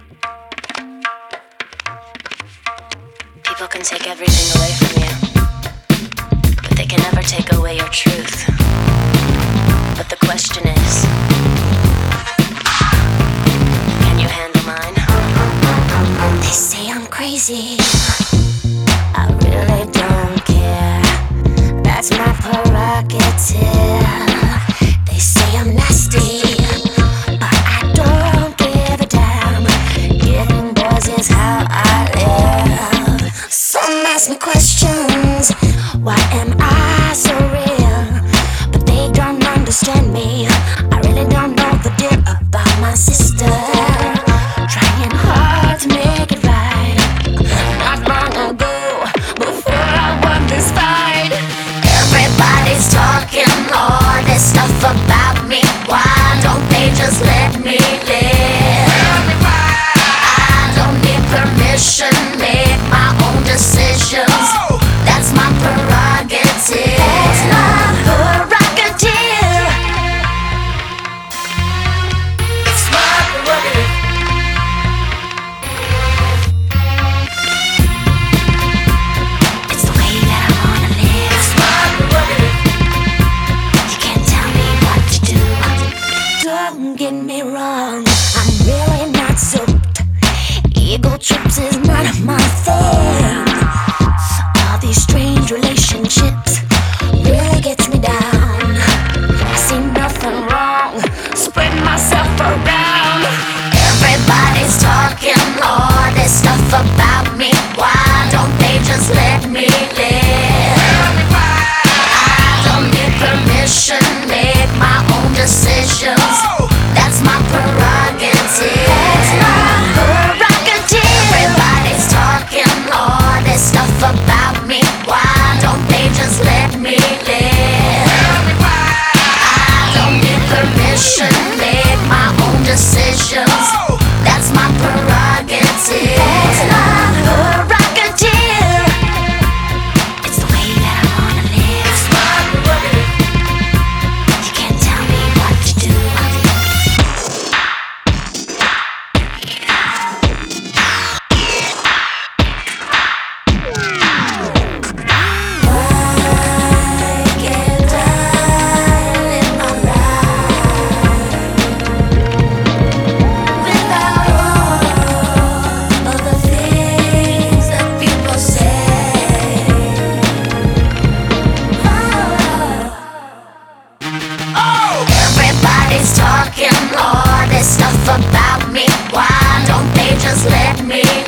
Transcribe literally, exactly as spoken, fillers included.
People can take everything away from you, but they can never take away your truth. But the question is, can you handle mine? They say I'm crazy, I really don't care. That's my prerogative. They say I'm nasty, but I don't give a damn. Getting boys is how I live. Some ask me questions, why am I so real? But they don't understand me. I really don't know the deal about my sister. Trying hard to make it right. Not long ago, before I won this fight. Everybody's talking all this stuff about me. Why don't they just let me live? I don't need permission, make my own decisions. That's my prerogative. That's my prerogative. It's my prerogative. It's the way that I wanna live. It's my prerogative. You can't tell me what to do. Don't get me wrong, I'm really not soaked. Ego trips is not my thing. All these strange relationships really gets me down. I see nothing wrong, spread myself around. Everybody's talking all this stuff about me. Why don't they just let me live? I don't need permission, make my own decisions. That's my prerogative. That's my prerogative. Everybody's talking all this stuff about me. Why don't they just let me live? I don't need permission, make my own decisions. That's my prerogative. That's my prerogative. It's the way that I wanna live. It's my prerogative. You can't tell me what to do. Everybody's talking all this stuff about me. Why don't they just let me